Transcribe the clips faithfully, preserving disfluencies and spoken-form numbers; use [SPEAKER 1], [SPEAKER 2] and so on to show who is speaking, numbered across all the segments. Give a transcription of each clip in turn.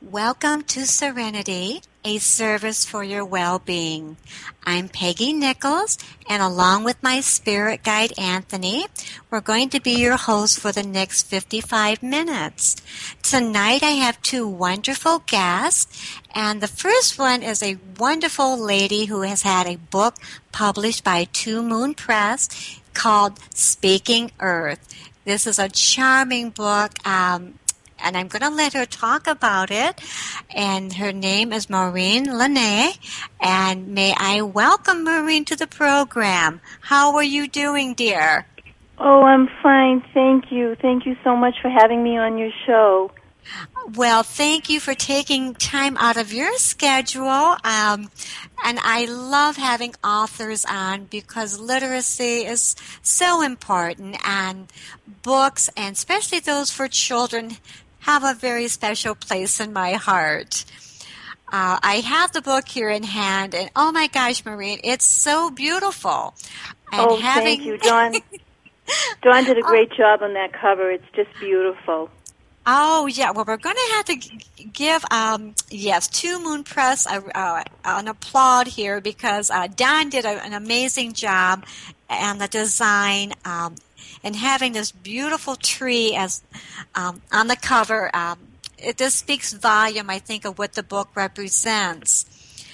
[SPEAKER 1] Welcome to Serenity, a service for your well-being. I'm Peggy Nichols, and along with my spirit guide, Anthony, we're going to be your host for the next fifty-five minutes. Tonight I have two wonderful guests, and the first one is a wonderful lady who has had a book published by Two Moon Press called Speaking Earth. This is a charming book, um, and I'm going to let her talk about it. And her name is Maureen Lene. And may I welcome Maureen to the program. How are you doing, dear?
[SPEAKER 2] Oh, I'm fine. Thank you. Thank you so much for having me on your show.
[SPEAKER 1] Well, thank you for taking time out of your schedule. Um, and I love having authors on because literacy is so important, and books, and especially those for children, have a very special place in my heart. Uh, I have the book here in hand, and oh my gosh, Maureen, it's so beautiful.
[SPEAKER 2] And oh, having... thank you, Dawn. Dawn did a great oh. job on that cover. It's just beautiful.
[SPEAKER 1] Oh, yeah. Well, we're going to have to give, um, yes, Two Moon Press a, uh, an applaud here because uh, Don did a, an amazing job and the design um, and having this beautiful tree as um, on the cover. Um, it just speaks volume, I think, of what the book represents.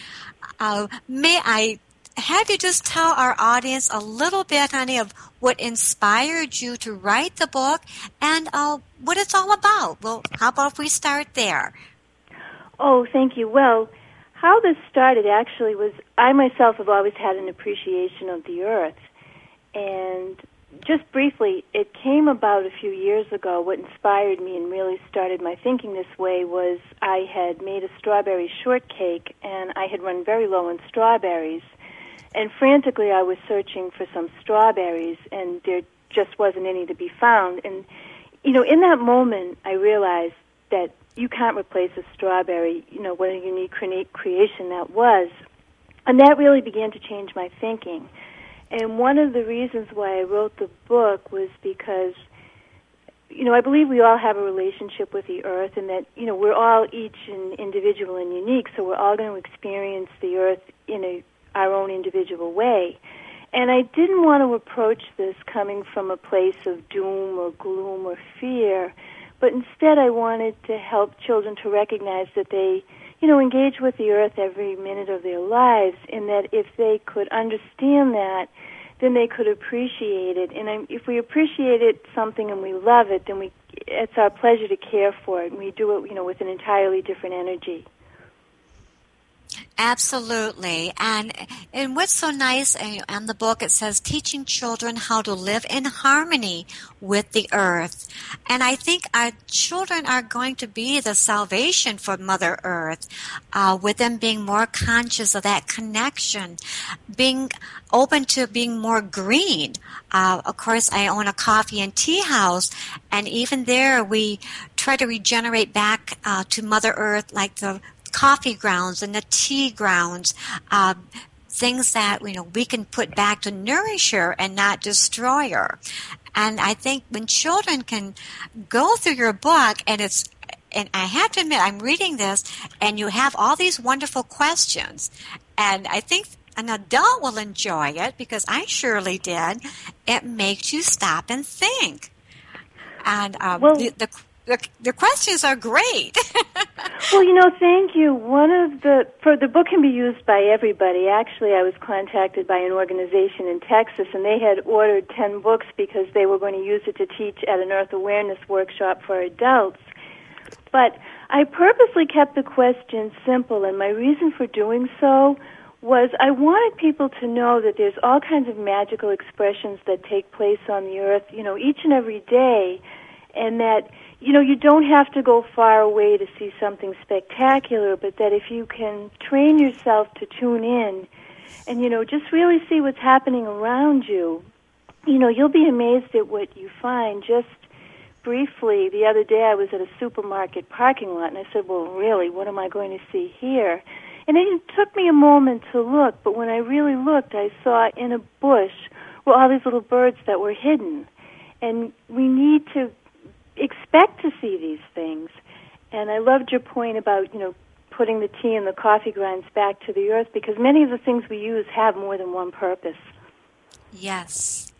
[SPEAKER 1] Uh, may I have you just tell our audience a little bit, honey, of what inspired you to write the book and uh, what it's all about? Well, how about if we start there?
[SPEAKER 2] Oh, thank you. Well, how this started actually was I myself have always had an appreciation of the earth. And just briefly, it came about a few years ago. What inspired me and really started my thinking this way was I had made a strawberry shortcake, and I had run very low on strawberries. And frantically, I was searching for some strawberries, and there just wasn't any to be found. And, you know, in that moment, I realized that you can't replace a strawberry, you know, what a unique cre- creation that was. And that really began to change my thinking. And one of the reasons why I wrote the book was because, you know, I believe we all have a relationship with the earth, and that, you know, we're all each an individual and unique, so we're all going to experience the earth in a our own individual way. And I didn't want to approach this coming from a place of doom or gloom or fear, but instead I wanted to help children to recognize that they, you know, engage with the earth every minute of their lives, and that if they could understand that, then they could appreciate it. And I, if we appreciate it, something, and we love it, then we it's our pleasure to care for it, and we do it, you know, with an entirely different energy.
[SPEAKER 1] Absolutely. And and what's so nice in the book, it says teaching children how to live in harmony with the earth. And I think our children are going to be the salvation for Mother Earth, uh, with them being more conscious of that connection, being open to being more green. Uh, of course, I own a coffee and tea house, and even there we try to regenerate back uh, to Mother Earth, like the coffee grounds and the tea grounds, uh, things that, you know, we can put back to nourish her and not destroy her. And I think when children can go through your book, and it's, and I have to admit, I'm reading this, and you have all these wonderful questions, and I think an adult will enjoy it because I surely did. It makes you stop and think. And um, well, the, the The, the questions are great.
[SPEAKER 2] Well, you know, thank you. One of the, for the book can be used by everybody. Actually, I was contacted by an organization in Texas, and they had ordered ten books because they were going to use it to teach at an Earth Awareness workshop for adults. But I purposely kept the questions simple, and my reason for doing so was I wanted people to know that there's all kinds of magical expressions that take place on the earth, you know, each and every day, and that, you know, you don't have to go far away to see something spectacular, but that if you can train yourself to tune in and, you know, just really see what's happening around you, you know, you'll be amazed at what you find. Just briefly, the other day I was at a supermarket parking lot, and I said, well, really, what am I going to see here? And it took me a moment to look, but when I really looked, I saw in a bush were all these little birds that were hidden. And we need to expect to see these things. And I loved your point about, you know, putting the tea and the coffee grinds back to the earth, because many of the things we use have more than one purpose.
[SPEAKER 1] Yes.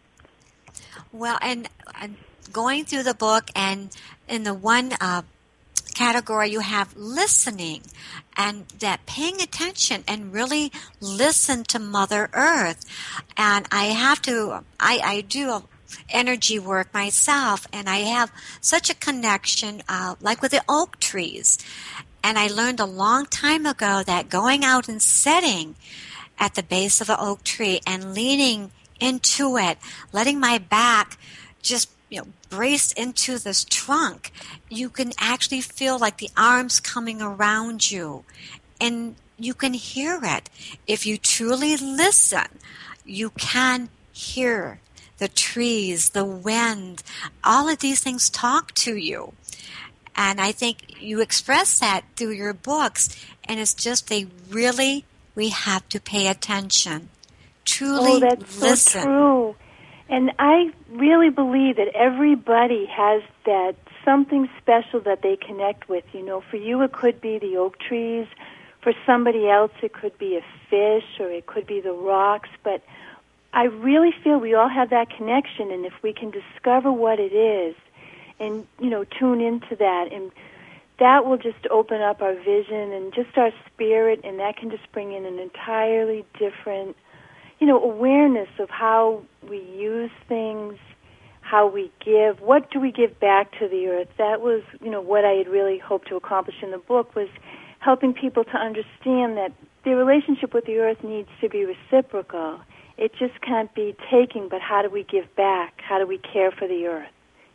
[SPEAKER 1] Well, and, and going through the book, and in the one uh, category you have listening, and that paying attention and really listen to Mother Earth. And I have to, I, I do energy work myself, and I have such a connection, uh, like with the oak trees. And I learned a long time ago that going out and sitting at the base of an oak tree and leaning into it, letting my back just, you know, brace into this trunk, you can actually feel like the arms coming around you, and you can hear it. If you truly listen, you can hear the trees, the wind, all of these things talk to you. And I think you express that through your books, and it's just they really, we have to pay attention. Truly
[SPEAKER 2] oh, that's
[SPEAKER 1] listen.
[SPEAKER 2] So true. And I really believe that everybody has that something special that they connect with. You know, for you it could be the oak trees. For somebody else it could be a fish, or it could be the rocks. But I really feel we all have that connection, and if we can discover what it is and, you know, tune into that, and that will just open up our vision and just our spirit, and that can just bring in an entirely different, you know, awareness of how we use things, how we give, what do we give back to the earth. That was, you know, what I had really hoped to accomplish in the book, was helping people to understand that their relationship with the earth needs to be reciprocal. It just can't be taking, but how do we give back? How do we care for the earth?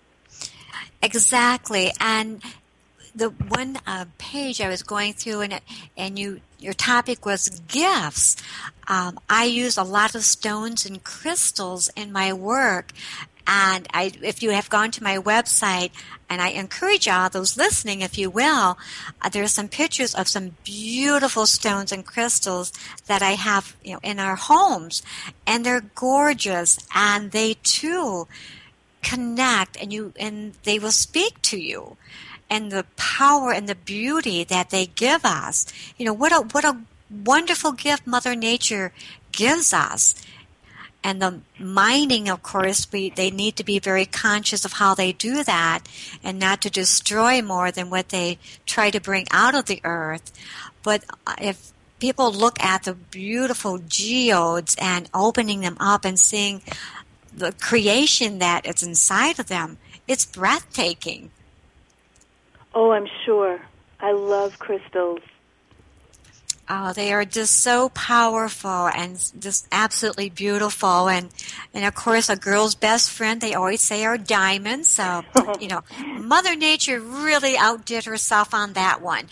[SPEAKER 1] Exactly. And the one uh, page I was going through, and it, and you, your topic was gifts. Um, I use a lot of stones and crystals in my work, and I, if you have gone to my website, and I encourage all those listening, if you will, uh, there are some pictures of some beautiful stones and crystals that I have, you know, in our homes, and they're gorgeous, and they too connect, and you, and they will speak to you. And the power and the beauty that they give us. You know, what a what a wonderful gift Mother Nature gives us. And the mining, of course, we they need to be very conscious of how they do that, and not to destroy more than what they try to bring out of the earth. But if people look at the beautiful geodes and opening them up and seeing the creation that is inside of them, it's breathtaking.
[SPEAKER 2] Oh, I'm sure. I love crystals.
[SPEAKER 1] Oh, they are just so powerful and just absolutely beautiful. And, and of course, a girl's best friend, they always say, are diamonds. So, you know, Mother Nature really outdid herself on that one.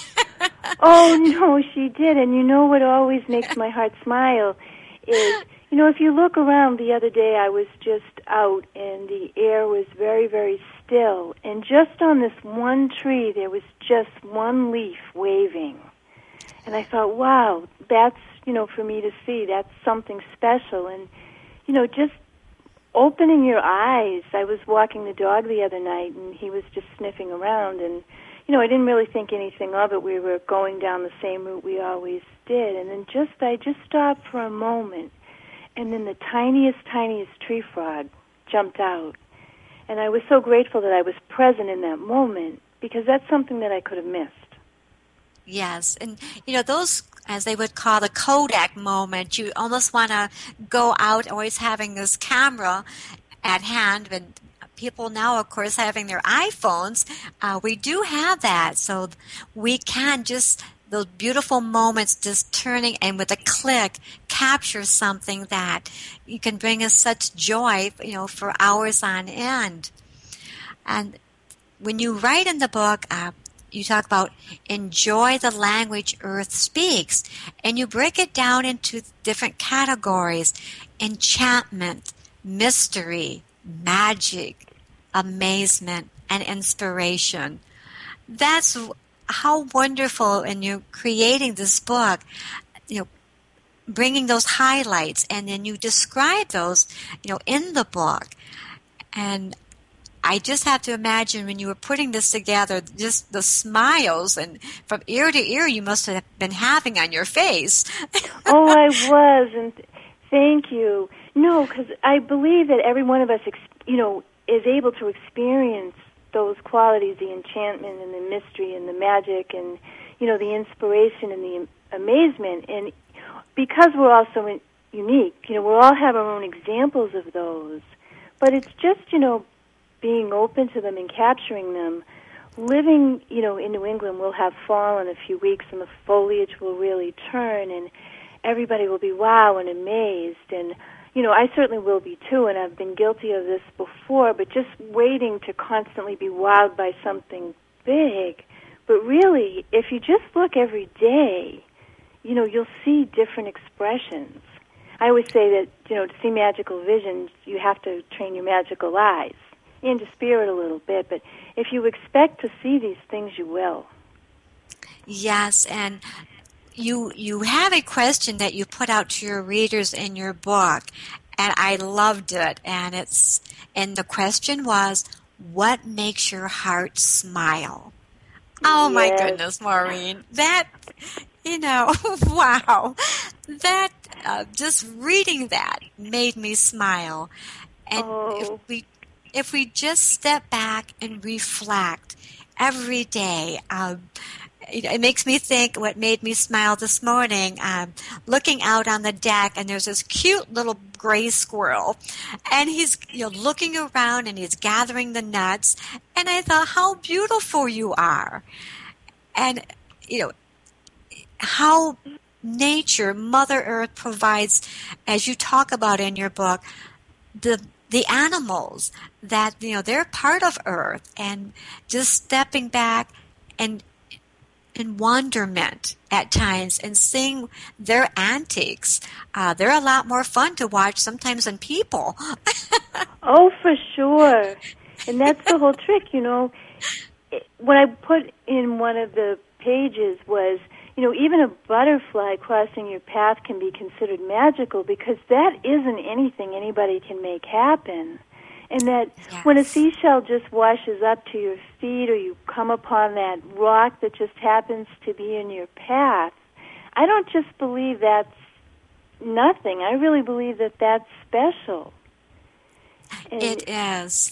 [SPEAKER 2] Oh, no, she did. And you know what always makes my heart smile is, you know, if you look around the other day, I was just out and the air was very, very still. And just on this one tree, there was just one leaf waving. And I thought, wow, that's, you know, for me to see, that's something special. And, you know, just opening your eyes. I was walking the dog the other night, and he was just sniffing around. And, you know, I didn't really think anything of it. We were going down the same route we always did. And then just, I just stopped for a moment. And then the tiniest, tiniest tree frog jumped out. And I was so grateful that I was present in that moment, because that's something that I could have missed.
[SPEAKER 1] Yes, and you know, those, as they would call the Kodak moment, you almost want to go out always having this camera at hand. And people now, of course, having their iPhones, uh, we do have that, so we can just, those beautiful moments, just turning and with a click capture something that you can bring us such joy, you know, for hours on end. And when you write in the book, uh, you talk about enjoy the language Earth speaks, and you break it down into different categories: enchantment, mystery, magic, amazement, and inspiration. That's how wonderful in you creating this book, you know, bringing those highlights, and then you describe those, you know, in the book. And I just have to imagine when you were putting this together, just the smiles and from ear to ear you must have been having on your face.
[SPEAKER 2] Oh, I was, and thank you. No, because I believe that every one of us, you know, is able to experience those qualities, the enchantment and the mystery and the magic and, you know, the inspiration and the amazement. And because we're all so unique, you know, we all have our own examples of those. But it's just, you know, being open to them and capturing them. Living, you know, in New England, we'll have fall in a few weeks and the foliage will really turn and everybody will be wow and amazed. And, you know, I certainly will be too, and I've been guilty of this before, but just waiting to constantly be wowed by something big. But really, if you just look every day, you know, you'll see different expressions. I always say that, you know, to see magical visions, you have to train your magical eyes and your spirit a little bit. But if you expect to see these things, you will.
[SPEAKER 1] Yes, and you you have a question that you put out to your readers in your book, and I loved it. And it's and the question was, what makes your heart smile? Oh, yes. My goodness, Maureen. That, you know, wow. That, uh, just reading that made me smile. And
[SPEAKER 2] oh.
[SPEAKER 1] if we if we just step back and reflect every day, um, it, it makes me think what made me smile this morning, um, looking out on the deck, and there's this cute little gray squirrel, and he's, you know, looking around and he's gathering the nuts, and I thought, how beautiful you are. And, you know, how nature, Mother Earth provides, as you talk about in your book, the the animals that, you know, they're part of Earth, and just stepping back and in wonderment at times and seeing their antics. Uh, they're a lot more fun to watch sometimes than people.
[SPEAKER 2] Oh, for sure. And that's the whole trick, you know. What I put in one of the pages was, you know, even a butterfly crossing your path can be considered magical because that isn't anything anybody can make happen. And that yes. when a seashell just washes up to your feet or you come upon that rock that just happens to be in your path, I don't just believe that's nothing. I really believe that that's special.
[SPEAKER 1] And it is.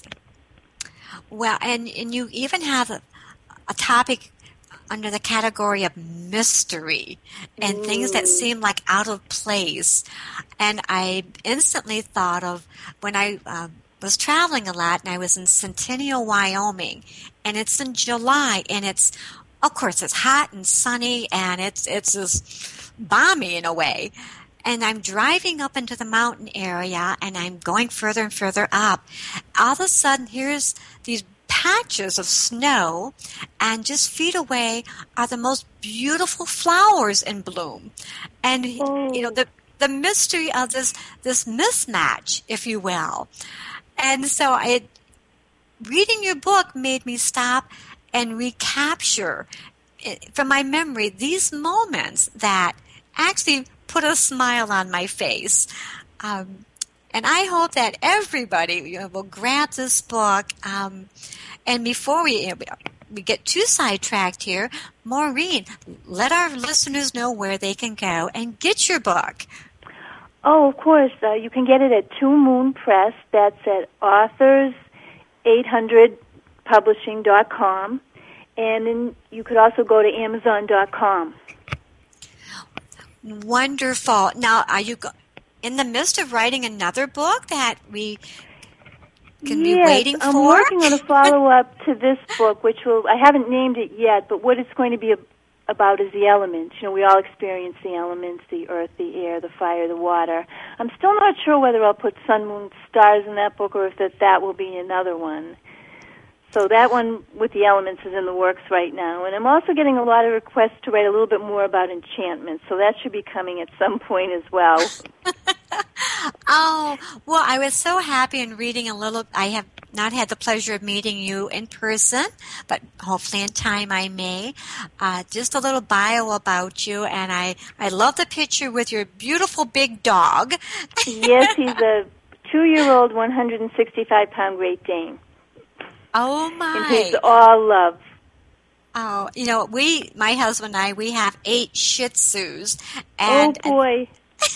[SPEAKER 1] Well, and, and you even have a, a topic under the category of mystery and mm. things that seem like out of place. And I instantly thought of when I um, was traveling a lot, and I was in Centennial, Wyoming, and it's in July, and it's, of course, it's hot and sunny, and it's it's just balmy in a way. And I'm driving up into the mountain area, and I'm going further and further up. All of a sudden, here's these patches of snow, and just feet away are the most beautiful flowers in bloom. And, oh. you know, the the mystery of this this mismatch, if you will. And so I, reading your book made me stop and recapture from my memory these moments that actually put a smile on my face. Um, and I hope that everybody, you know, will grab this book. Um, and before we, you know, we get too sidetracked here, Maureen, let our listeners know where they can go and get your book.
[SPEAKER 2] Oh, of course. Uh, you can get it at Two Moon Press. That's at authors eight hundred publishing dot com. And then you could also go to amazon dot com.
[SPEAKER 1] Wonderful. Now, are you go- in the midst of writing another book that we can
[SPEAKER 2] yes,
[SPEAKER 1] be waiting for?
[SPEAKER 2] I'm working on a follow-up to this book, which will, I haven't named it yet, but what it's going to be a, about is the elements. You know, we all experience the elements, the earth, the air, the fire, the water. I'm still not sure whether I'll put sun, moon, stars in that book or if that, that will be another one. So that one with the elements is in the works right now. And I'm also getting a lot of requests to write a little bit more about enchantment, so that should be coming at some point as well.
[SPEAKER 1] Oh, well, I was so happy in reading a little. I have not had the pleasure of meeting you in person, but hopefully in time I may. Uh, just a little bio about you, and I, I love the picture with your beautiful big dog.
[SPEAKER 2] Yes, he's a two-year-old, one hundred sixty-five pound Great Dane.
[SPEAKER 1] Oh,
[SPEAKER 2] And he's
[SPEAKER 1] my.
[SPEAKER 2] all love.
[SPEAKER 1] Oh, you know, we, my husband and I, we have eight Shih Tzus.
[SPEAKER 2] Oh,
[SPEAKER 1] And
[SPEAKER 2] boy.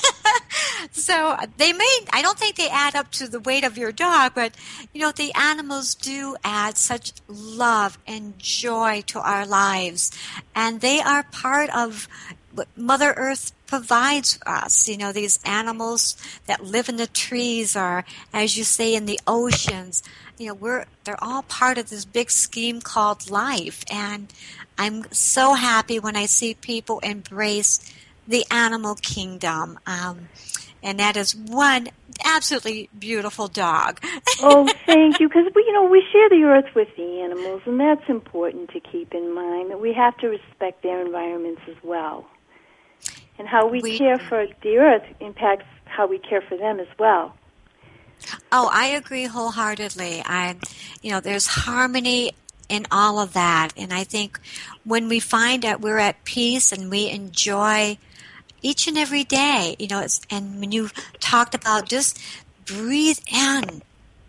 [SPEAKER 1] so they may, I don't think they add up to the weight of your dog, but, you know, the animals do add such love and joy to our lives. And they are part of what Mother Earth provides us. You know, these animals that live in the trees or, as you say, in the oceans. You know, we're, they're all part of this big scheme called life. And I'm so happy when I see people embrace the animal kingdom. Um, and that is one absolutely beautiful dog.
[SPEAKER 2] Oh, thank you. Because, we, you know, we share the earth with the animals, and that's important to keep in mind, that we have to respect their environments as well. And how we, we care for the earth impacts how we care for them as well.
[SPEAKER 1] Oh, I agree wholeheartedly. I, you know, there's harmony in all of that. And I think when we find that we're at peace and we enjoy each and every day, you know, it's, and when you talked about just breathe in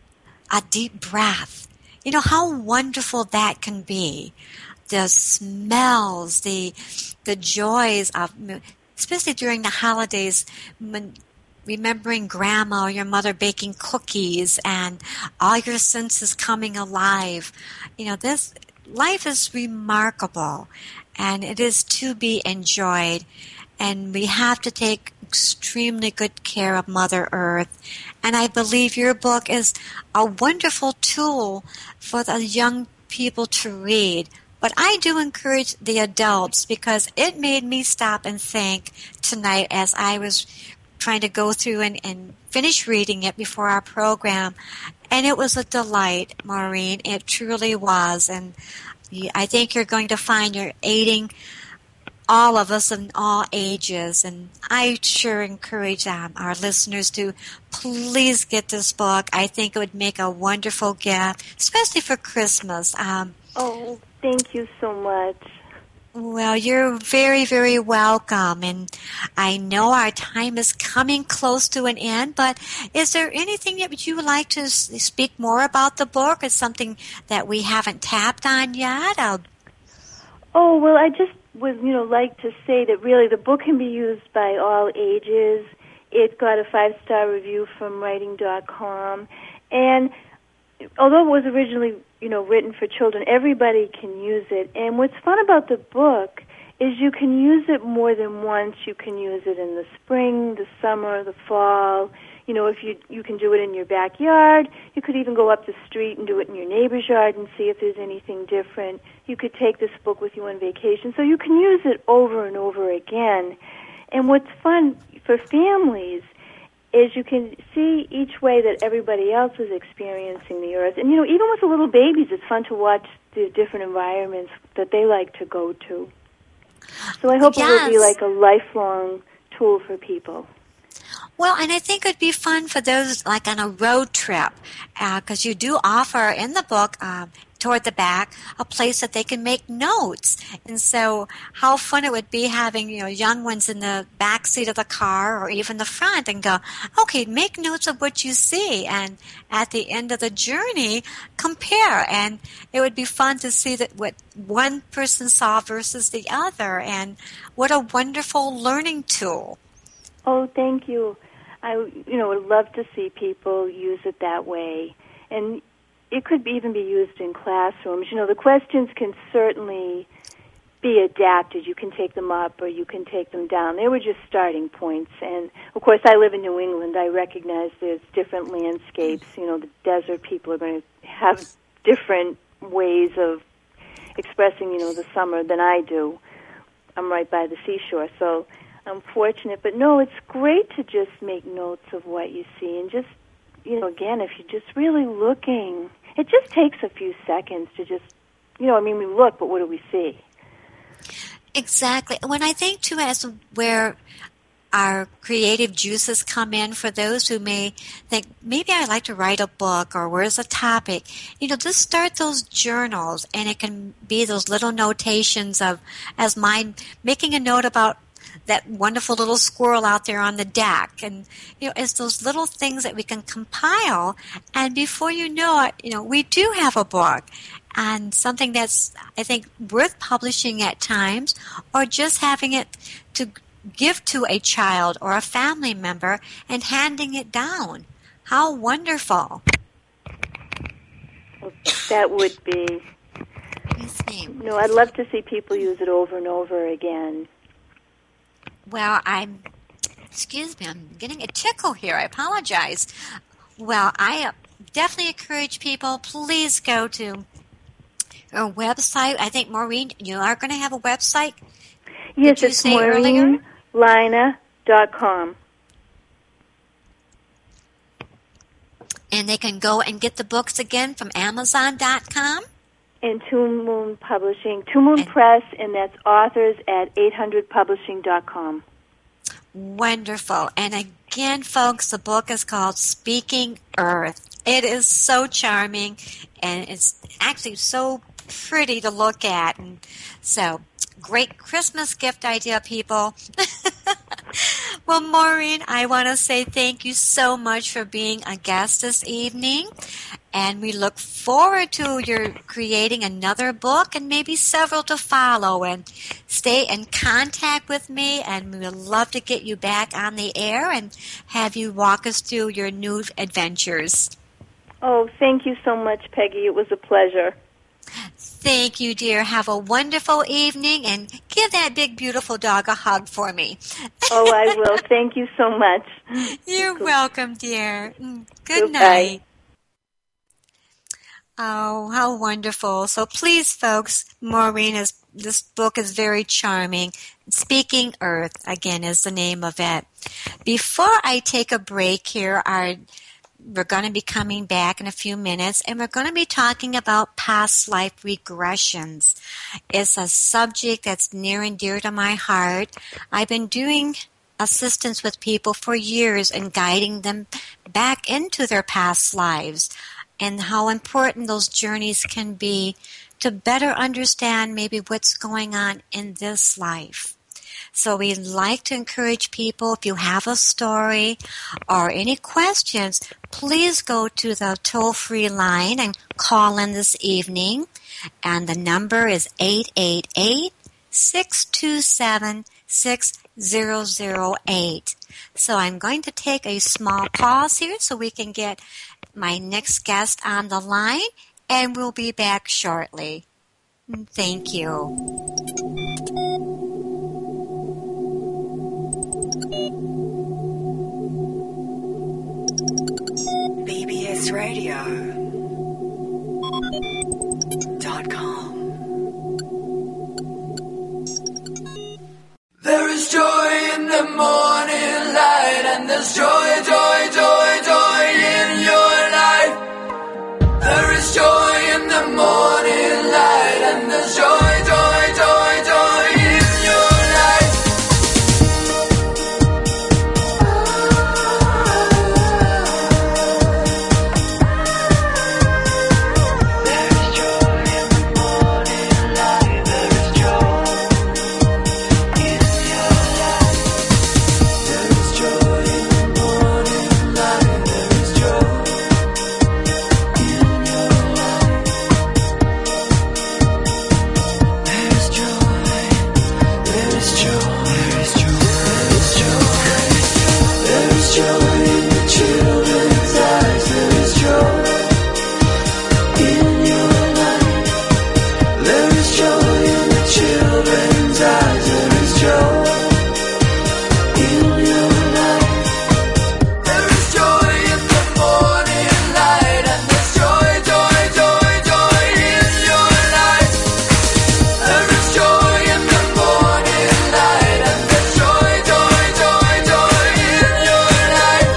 [SPEAKER 1] a deep breath, you know, how wonderful that can be. The smells, the the joys of, especially during the holidays, when remembering grandma or your mother baking cookies and all your senses coming alive. You know, this life is remarkable and it is to be enjoyed. And we have to take extremely good care of Mother Earth. And I believe your book is a wonderful tool for the young people to read. But I do encourage the adults because it made me stop and think tonight as I was trying to go through and, and finish reading it before our program. And it was a delight, Maureen. It truly was. And I think you're going to find you're aiding all of us in all ages. And I sure encourage um, our listeners to please get this book. I think it would make a wonderful gift, especially for Christmas. Um,
[SPEAKER 2] oh, thank you so much.
[SPEAKER 1] Well, you're very, very welcome. And I know our time is coming close to an end, but is there anything that you would like to speak more about the book? Is something that we haven't tapped on yet? I'll...
[SPEAKER 2] Oh, well, I just would, you know, like to say that really the book can be used by all ages. It got a five-star review from writing dot com. And although it was originally, you know, written for children, everybody can use it. And what's fun about the book is you can use it more than once. You can use it in the spring, the summer, the fall. You know, if you you can do it in your backyard. You could even go up the street and do it in your neighbor's yard and see if there's anything different. You could take this book with you on vacation. So you can use it over and over again. And what's fun for families is you can see each way that everybody else is experiencing the earth. And, you know, even with the little babies, it's fun to watch the different environments that they like to go to. So I hope yes. it will be like a lifelong tool for people.
[SPEAKER 1] Well, and I think it would be fun for those like on a road trip, because uh, you do offer in the book, um, toward the back, a place that they can make notes. And so how fun it would be having, you know, young ones in the back seat of the car or even the front and go, okay, make notes of what you see. And at the end of the journey, compare. And it would be fun to see that what one person saw versus the other. And what a wonderful learning tool.
[SPEAKER 2] Oh, thank you. I, you know, would love to see people use it that way. And it could be, even be used in classrooms. You know, the questions can certainly be adapted. You can take them up or you can take them down. They were just starting points. And, of course, I live in New England. I recognize there's different landscapes. You know, the desert people are going to have different ways of expressing, you know, the summer than I do. I'm right by the seashore, so I'm fortunate. But, no, it's great to just make notes of what you see and just, you know, again, if you're just really looking, it just takes a few seconds to just, you know, I mean, we look, but what do we see?
[SPEAKER 1] Exactly. When I think, too, as where our creative juices come in for those who may think, maybe I'd like to write a book or where's a topic, you know, just start those journals, and it can be those little notations of, as mine, making a note about that wonderful little squirrel out there on the deck. And, you know, it's those little things that we can compile, and before you know it, you know, we do have a book. And something that's, I think, worth publishing at times, or just having it to give to a child or a family member and handing it down. How wonderful.
[SPEAKER 2] Well, that would be. No, I'd love to see people use it over and over again.
[SPEAKER 1] Well, I'm, excuse me, I'm getting a tickle here. I apologize. Well, I definitely encourage people, please go to a website. I think, Maureen, you are going to have a website?
[SPEAKER 2] Yes,
[SPEAKER 1] Did you
[SPEAKER 2] it's
[SPEAKER 1] say
[SPEAKER 2] Maureen Lina dot com.
[SPEAKER 1] And they can go and get the books again from Amazon dot com?
[SPEAKER 2] And Two Moon Publishing, Two Moon and Press, and that's authors at eight hundred publishing dot com.
[SPEAKER 1] Wonderful. And again, folks, the book is called Speaking Earth. It is so charming, and it's actually so pretty to look at. And so, great Christmas gift idea, people. Well, Maureen, I want to say thank you so much for being a guest this evening. And we look forward to your creating another book and maybe several to follow. And stay in contact with me, and we would love to get you back on the air and have you walk us through your new adventures.
[SPEAKER 2] Oh, thank you so much, Peggy. It was a pleasure.
[SPEAKER 1] Thank you, dear. Have a wonderful evening, and give that big, beautiful dog a hug for me.
[SPEAKER 2] Oh, I will. Thank you so much.
[SPEAKER 1] You're
[SPEAKER 2] Good.
[SPEAKER 1] welcome, dear. Good
[SPEAKER 2] Goodbye.
[SPEAKER 1] night. Oh, how wonderful. So please, folks, Maureen, is, this book is very charming. Speaking Earth, again, is the name of it. Before I take a break here, our We're going to be coming back in a few minutes, and we're going to be talking about past life regressions. It's a subject that's near and dear to my heart. I've been doing assistance with people for years and guiding them back into their past lives, and how important those journeys can be to better understand maybe what's going on in this life. So we'd like to encourage people, if you have a story or any questions, please go to the toll-free line and call in this evening. And the number is eight eight eight, six two seven, six zero zero eight. So I'm going to take a small pause here so we can get my next guest on the line, and we'll be back shortly. Thank you.
[SPEAKER 3] B B S radio dot com. There is joy in the morning light, and there's joy, joy, joy, joy in your life. There is joy in the morning light, and there's joy, joy, joy, joy in your life. There is joy in the morning light, there is joy in your life. There is joy in the morning light, there is joy in your life. There is joy, there is joy, there is joy, there is joy. There is joy in the children's eyes, there is joy in your life. There is joy in the children's eyes, there is joy in your life. There is joy in the morning light, and there's joy, joy, joy, joy in your life. There is joy in the morning light, and there's joy, joy, joy, joy in your life.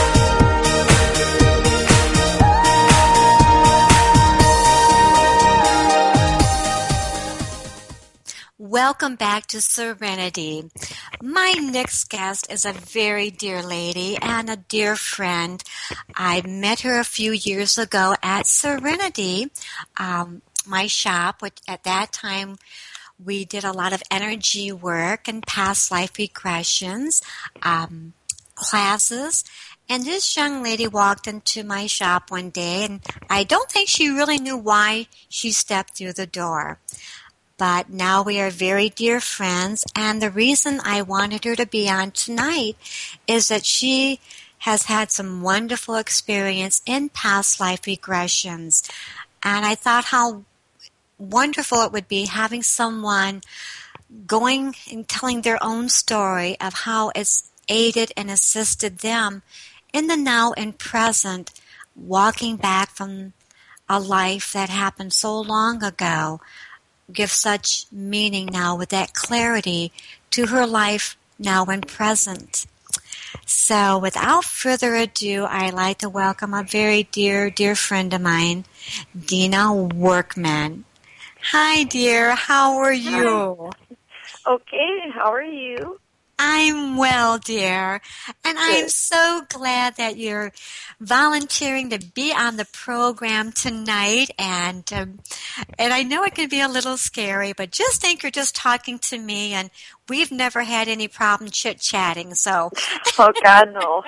[SPEAKER 1] Welcome back to Serenity. My next guest is a very dear lady and a dear friend. I met her a few years ago at Serenity, um, my shop, which at that time we did a lot of energy work and past life regressions, um, classes. And this young lady walked into my shop one day, and I don't think she really knew why she stepped through the door. But now we are very dear friends, and the reason I wanted her to be on tonight is that she has had some wonderful experience in past life regressions. And I thought how wonderful it would be having someone going and telling their own story of how it's aided and assisted them in the now and present, walking back from a life that happened so long ago. Give such meaning now with that clarity to her life now and present. So without further ado, I'd like to welcome a very dear, dear friend of mine, Dina Workman. Hi, dear. How are you?
[SPEAKER 4] Hi. Okay. How are you?
[SPEAKER 1] I'm well, dear. And I'm so glad that you're volunteering to be on the program tonight. And um, and I know it can be a little scary, but just think you're just talking to me, and we've never had any problem chit-chatting. So,
[SPEAKER 4] oh, God, no.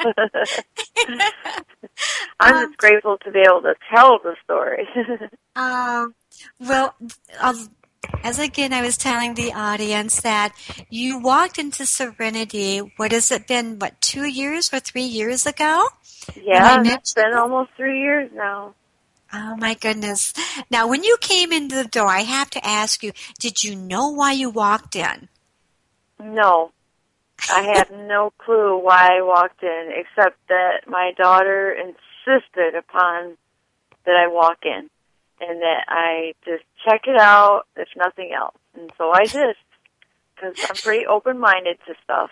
[SPEAKER 4] I'm
[SPEAKER 1] um,
[SPEAKER 4] just grateful to be able to tell the story.
[SPEAKER 1] um, well, I'll, As again, I was telling the audience that you walked into Serenity, what has it been, what, two years or three years ago?
[SPEAKER 4] Yeah, it's been almost three years now.
[SPEAKER 1] Oh, my goodness. Now, when you came into the door, I have to ask you, did you know why you walked in?
[SPEAKER 4] No. I had no clue why I walked in, except that my daughter insisted upon that I walk in. And that I just check it out, if nothing else. And so I did, because I'm pretty open-minded to stuff.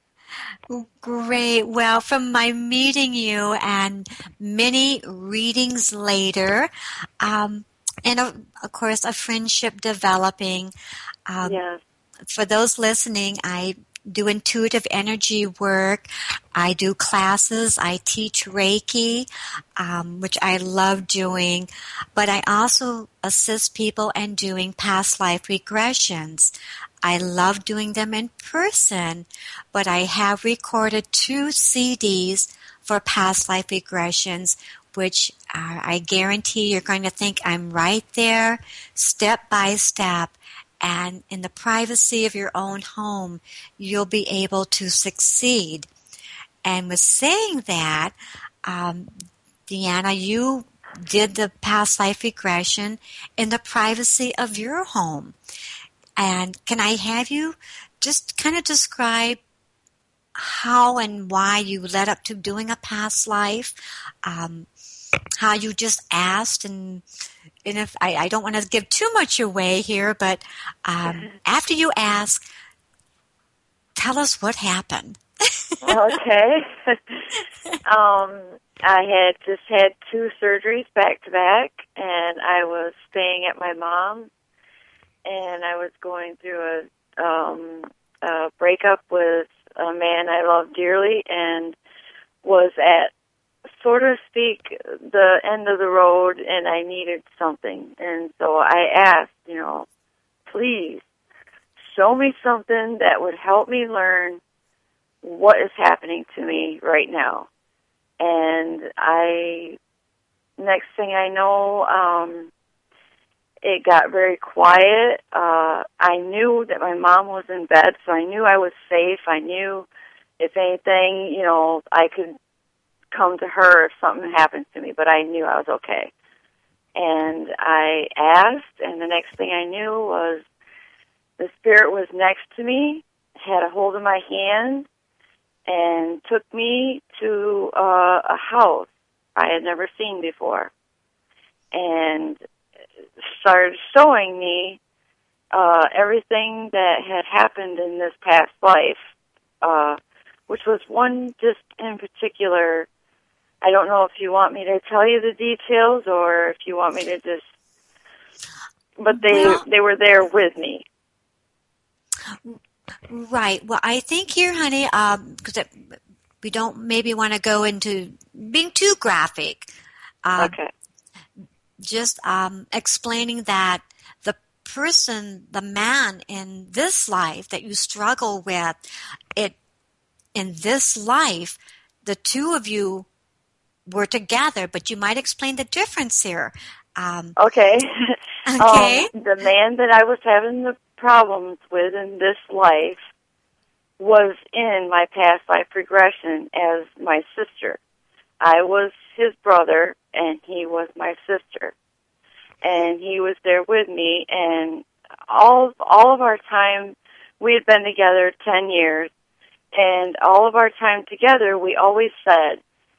[SPEAKER 1] Great. Well, from my meeting you and many readings later, um, and of, of course a friendship developing, um,
[SPEAKER 4] yes.
[SPEAKER 1] For those listening, I do intuitive energy work. I do classes. I teach Reiki, um, which I love doing. But I also assist people in doing past life regressions. I love doing them in person, but I have recorded two C Ds for past life regressions, which uh, I guarantee you're going to think I'm right there, step by step. And in the privacy of your own home, you'll be able to succeed. And with saying that, um, Deanna, you did the past life regression in the privacy of your home. And can I have you just kind of describe how and why you led up to doing a past life, um, how you just asked, and and if I, I don't want to give too much away here, but um, after you ask, tell us what happened.
[SPEAKER 4] Okay. um, I had just had two surgeries back to back, and I was staying at my mom's, and I was going through a, um, a breakup with a man I love dearly, and was at, so to speak, the end of the road, and I needed something. And so I asked, you know, please show me something that would help me learn what is happening to me right now. And I, next thing I know, um, it got very quiet. Uh, I knew that my mom was in bed, so I knew I was safe. I knew, if anything, you know, I could come to her if something happened to me, but I knew I was okay. And I asked, and the next thing I knew was the spirit was next to me, had a hold of my hand, and took me to uh, a house I had never seen before, and started showing me uh, everything that had happened in this past life, uh, which was one just in particular. I don't know if you want me to tell you the details or if you want me to just, but they
[SPEAKER 1] Well,
[SPEAKER 4] they were there with me.
[SPEAKER 1] Right. Well, I think here, honey, because um, we don't maybe want to go into being too graphic. Uh,
[SPEAKER 4] Okay.
[SPEAKER 1] Just um, explaining that the person, the man in this life that you struggle with, it in this life, the two of you were together, but you might explain the difference here. Um,
[SPEAKER 4] Okay.
[SPEAKER 1] okay.
[SPEAKER 4] Um, the man that I was having the problems with in this life was in my past life regression as my sister. I was his brother, and he was my sister. And he was there with me, and all all of our time, we had been together ten years, and all of our time together, we always said,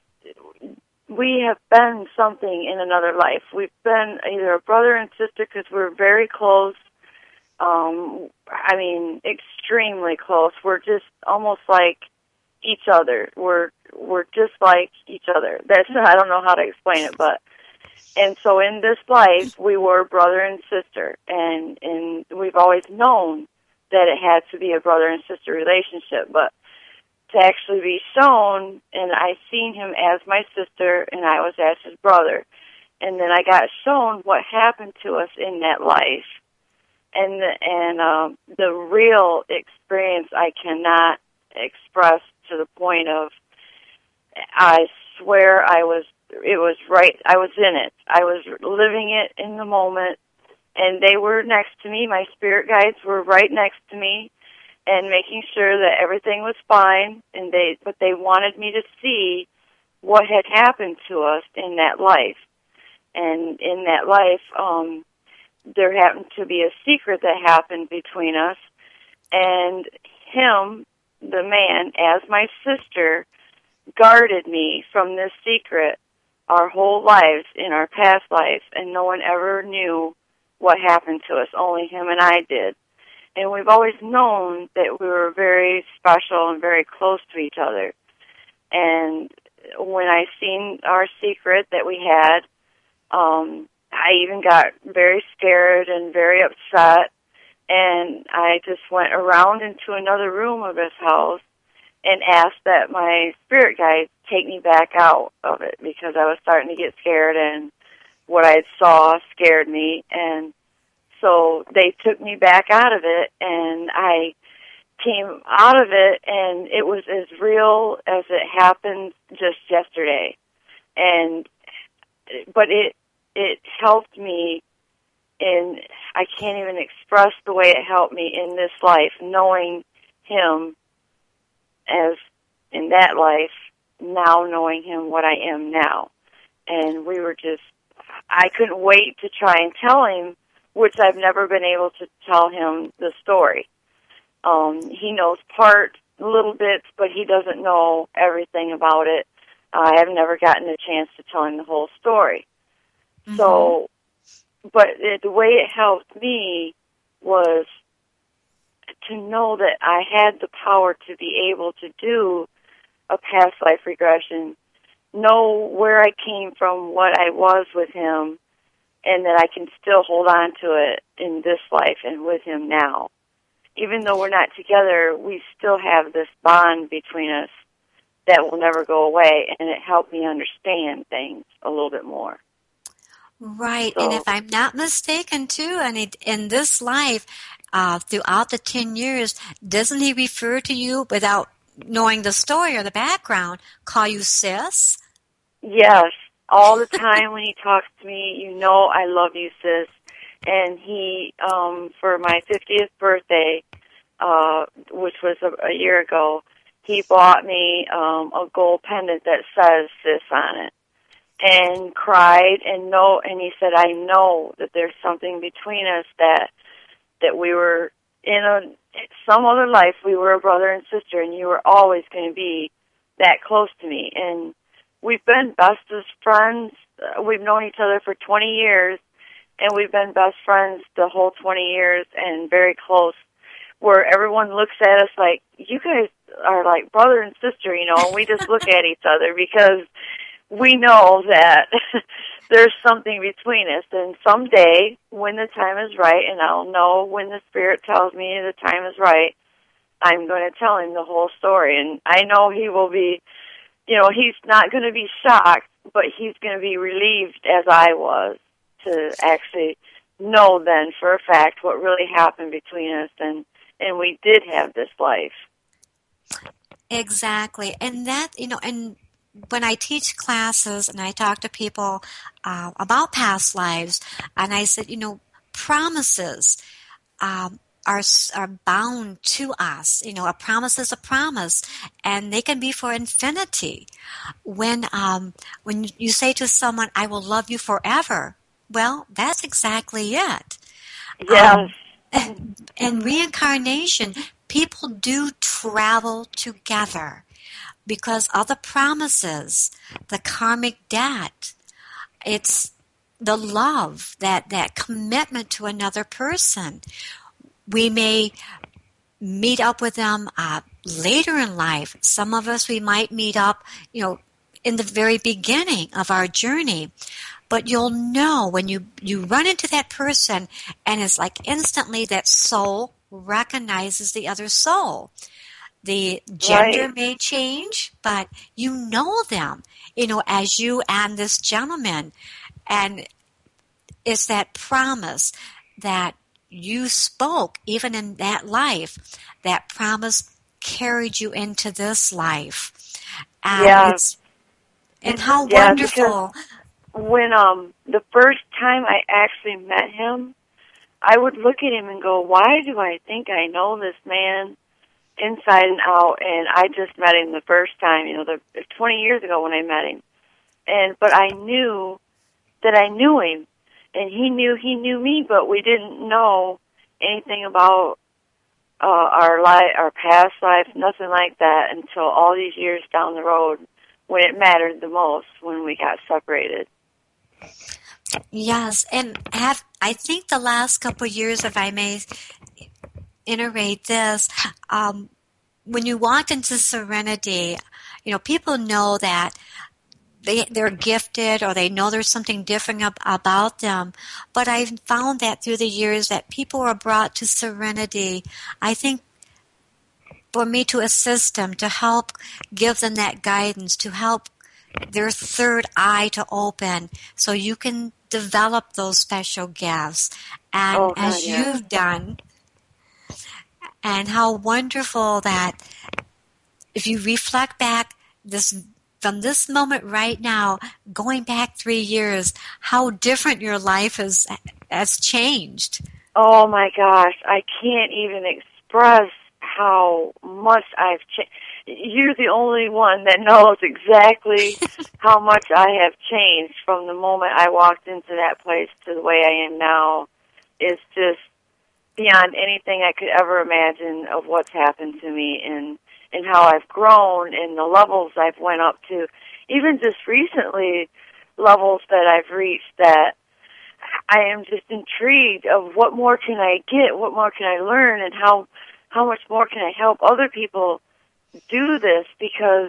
[SPEAKER 4] we have been something in another life. We've been either a brother and sister because we're very close. Um, I mean, extremely close. We're just almost like each other. We're we're just like each other. That's I don't know how to explain it, but and so in this life we were brother and sister, and and we've always known that it had to be a brother and sister relationship, but to actually be shown, and I seen him as my sister, and I was as his brother, and then I got shown what happened to us in that life, and the, and um, the real experience I cannot express to the point of, I swear I was, it was right, I was in it, I was living it in the moment, and they were next to me, my spirit guides were right next to me, and making sure that everything was fine, and they, but they wanted me to see what had happened to us in that life. And in that life, um, there happened to be a secret that happened between us, and him, the man, as my sister, guarded me from this secret our whole lives in our past life, and no one ever knew what happened to us. Only him and I did. And we've always known that we were very special and very close to each other. And when I seen our secret that we had, um, I even got very scared and very upset. And I just went around into another room of his house and asked that my spirit guides take me back out of it, because I was starting to get scared, and what I saw scared me. And so they took me back out of it, and I came out of it, and it was as real as it happened just yesterday. And but it it helped me, and I can't even express the way it helped me in this life, knowing him as in that life, now knowing him what I am now. And we were just, I couldn't wait to try and tell him, which I've never been able to tell him the story. Um, he knows part, little bits, but he doesn't know everything about it. I have never gotten a chance to tell him the whole story. Mm-hmm. So, but it, the way it helped me was to know that I had the power to be able to do a past life regression, know where I came from, what I was with him, and that I can still hold on to it in this life and with him now. Even though we're not together, we still have this bond between us that will never go away, and it helped me understand things a little bit more.
[SPEAKER 1] Right,
[SPEAKER 4] So,
[SPEAKER 1] and if I'm not mistaken, too, and it, in this life, uh, throughout the ten years, doesn't he refer to you without knowing the story or the background, call you sis?
[SPEAKER 4] Yes, all the time when he talks to me, you know I love you, sis. And he, um, for my fiftieth birthday, uh, which was a, a year ago, he bought me um, a gold pendant that says sis on it, and cried and no, and he said, I know that there's something between us, that that we were in a some other life, we were a brother and sister, and you were always going to be that close to me. And we've been best as friends. Uh, we've known each other for twenty years, and we've been best friends the whole twenty years, and very close, where everyone looks at us like, you guys are like brother and sister, you know, and we just look at each other because we know that there's something between us. And someday, when the time is right, and I'll know when the Spirit tells me the time is right, I'm going to tell him the whole story. And I know he will be, you know, he's not going to be shocked, but he's going to be relieved, as I was, to actually know then for a fact what really happened between us, and and we did have this life.
[SPEAKER 1] Exactly. And that, you know, and when I teach classes and I talk to people uh, about past lives, and I said, you know, promises um, are are bound to us. You know, a promise is a promise, and they can be for infinity. When um, when you say to someone, "I will love you forever," well, that's exactly it.
[SPEAKER 4] Yes.
[SPEAKER 1] Um, in reincarnation, people do travel together because of the promises, the karmic debt. It's the love, that, that commitment to another person. We may meet up with them uh, later in life. Some of us, we might meet up, you know, in the very beginning of our journey. But you'll know when you, you run into that person, and it's like instantly that soul recognizes the other soul. The gender
[SPEAKER 4] Right.
[SPEAKER 1] may change, but you know them, you know, as you and this gentleman. And it's that promise that you spoke, even in that life. That promise carried you into this life. And
[SPEAKER 4] Yeah.
[SPEAKER 1] it's, and how
[SPEAKER 4] Yeah, because
[SPEAKER 1] wonderful.
[SPEAKER 4] when um the first time I actually met him, I would look at him and go, why do I think I know this man inside and out? And I just met him the first time, you know, the twenty years ago when I met him. And but I knew that I knew him, and he knew he knew me, but we didn't know anything about uh, our life, our past life, nothing like that until all these years down the road when it mattered the most, when we got separated.
[SPEAKER 1] Yes, and have I think the last couple of years, if I may iterate this, um, when you walk into Serenity, you know, people know that they, they're gifted, or they know there's something different ab- about them. But I've found that through the years that people are brought to Serenity, I think, for me to assist them, to help give them that guidance, to help their third eye to open so you can develop those special gifts. And
[SPEAKER 4] Oh, God,
[SPEAKER 1] as
[SPEAKER 4] yeah.
[SPEAKER 1] you've done, and how wonderful that if you reflect back this from this moment right now, going back three years, how different your life has has changed.
[SPEAKER 4] Oh, my gosh, I can't even express how much I've changed. You're the only one that knows exactly how much I have changed from the moment I walked into that place to the way I am now. It's just beyond anything I could ever imagine of what's happened to me, and and how I've grown and the levels I've went up to. Even just recently, levels that I've reached that I am just intrigued of what more can I get, what more can I learn, and how how much more can I help other people do this, because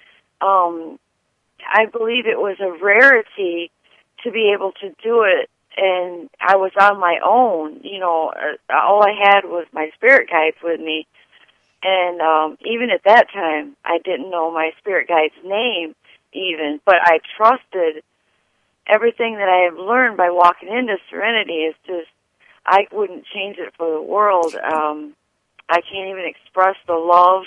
[SPEAKER 4] um, I believe it was a rarity to be able to do it, and I was on my own. You know, all I had was my spirit guides with me, and um, even at that time, I didn't know my spirit guide's name even, but I trusted everything that I have learned by walking into Serenity. Is just, I wouldn't change it for the world. Um, I can't even express the love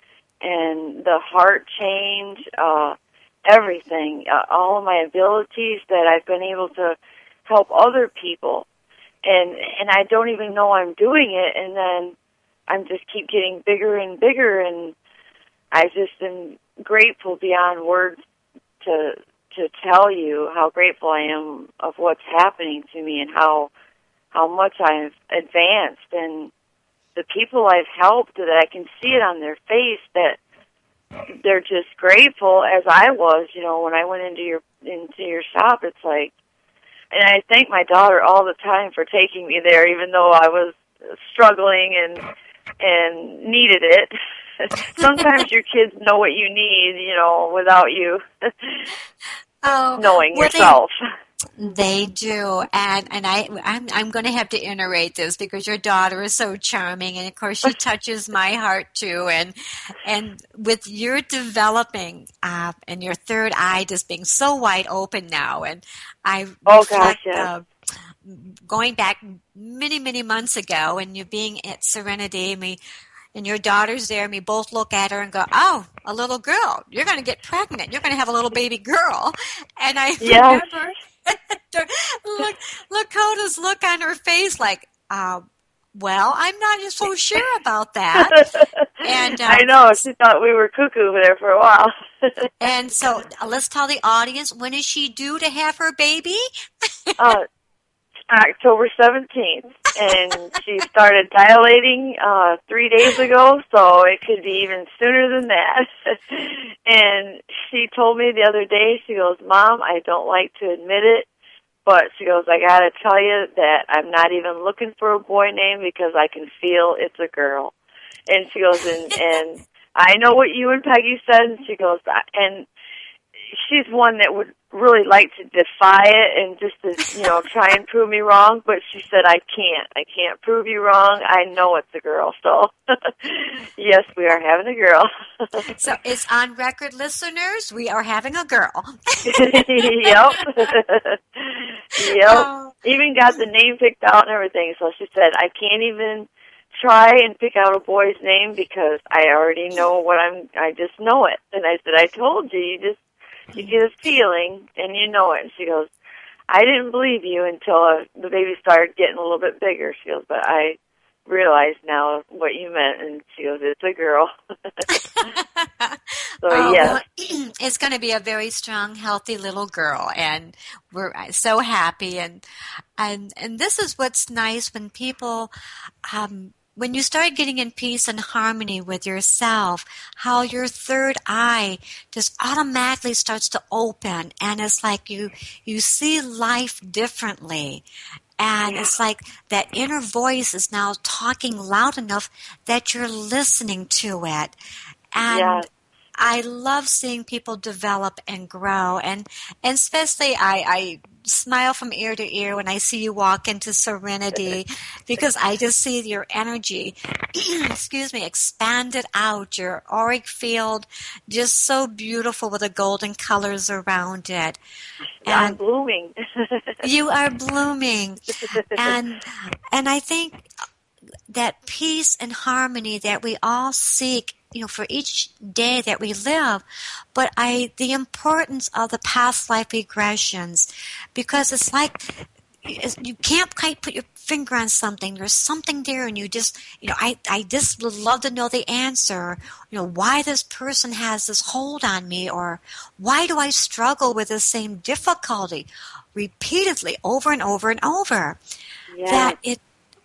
[SPEAKER 4] and the heart change, uh, everything, uh, all of my abilities that I've been able to help other people. And, and I don't even know I'm doing it, and then I'm just keep getting bigger and bigger, and I just am grateful beyond words to to tell you how grateful I am of what's happening to me, and how how much I've advanced, and the people I've helped, that I can see it on their face that they're just grateful, as I was, you know, when I went into your into your shop. It's like, and I thank my daughter all the time for taking me there, even though I was struggling and and needed it. Sometimes your kids know what you need, you know, without you
[SPEAKER 1] Oh,
[SPEAKER 4] knowing
[SPEAKER 1] well,
[SPEAKER 4] yourself.
[SPEAKER 1] They, they do, and and I I'm I'm going to have to iterate this because your daughter is so charming, and of course she touches my heart too. And and with your developing uh, and your third eye just being so wide open now, and I
[SPEAKER 4] Oh gosh,
[SPEAKER 1] reflect
[SPEAKER 4] yes.
[SPEAKER 1] uh, going back many, many months ago, and you being at Serenity, and we, and your daughter's there, and we both look at her and go, "Oh, a little girl! You're going to get pregnant. You're going to have a little baby girl." And I
[SPEAKER 4] Yes.
[SPEAKER 1] remember look, Lakota's look on her face, like, uh, "Well, I'm not so sure about that." And um,
[SPEAKER 4] I know, she thought we were cuckoo there for a while.
[SPEAKER 1] And so uh, let's tell the audience, when is she due to have her baby?
[SPEAKER 4] uh, October seventeenth, and she started dilating uh, three days ago, so it could be even sooner than that. And she told me the other day, she goes, "Mom, I don't like to admit it, but," she goes, "I got to tell you that I'm not even looking for a boy name because I can feel it's a girl." And she goes, and, and I know what you and Peggy said, and she goes, and she's one that would really like to defy it and just to, you know, try and prove me wrong, but she said, "I can't. I can't prove you wrong. I know it's a girl." So, yes, we are having a girl.
[SPEAKER 1] So it's on record, listeners, we are having a girl.
[SPEAKER 4] Yep. Yep.
[SPEAKER 1] Oh.
[SPEAKER 4] Even got the name picked out and everything. So she said, "I can't even try and pick out a boy's name because I already know what I'm, I just know it." And I said, "I told you, you just, you get a feeling and you know it." And she goes, "I didn't believe you until uh, the baby started getting a little bit bigger." She goes, "But I realize now what you meant." And she goes, "It's a girl." So,
[SPEAKER 1] oh,
[SPEAKER 4] yes.
[SPEAKER 1] Well, it's going to be a very strong, healthy little girl, and we're so happy. And and and this is what's nice when people, um, when you start getting in peace and harmony with yourself, how your third eye just automatically starts to open, and it's like you you see life differently. And
[SPEAKER 4] Yeah.
[SPEAKER 1] it's like that inner voice is now talking loud enough that you're listening to it. And
[SPEAKER 4] Yes.
[SPEAKER 1] I love seeing people develop and grow. And, and especially I, I smile from ear to ear when I see you walk into Serenity, because I just see your energy, excuse me, expanded out, your auric field, just so beautiful with the golden colors around it.
[SPEAKER 4] I'm
[SPEAKER 1] And
[SPEAKER 4] blooming.
[SPEAKER 1] you are blooming. And and I think that peace and harmony that we all seek, you know, for each day that we live, but I the importance of the past life regressions, because it's like it's, you can't quite put your finger on something. There's something there, and you just, you know, I I just would love to know the answer. You know, why this person has this hold on me, or why do I struggle with the same difficulty repeatedly over and over and over?
[SPEAKER 4] Yes.
[SPEAKER 1] That it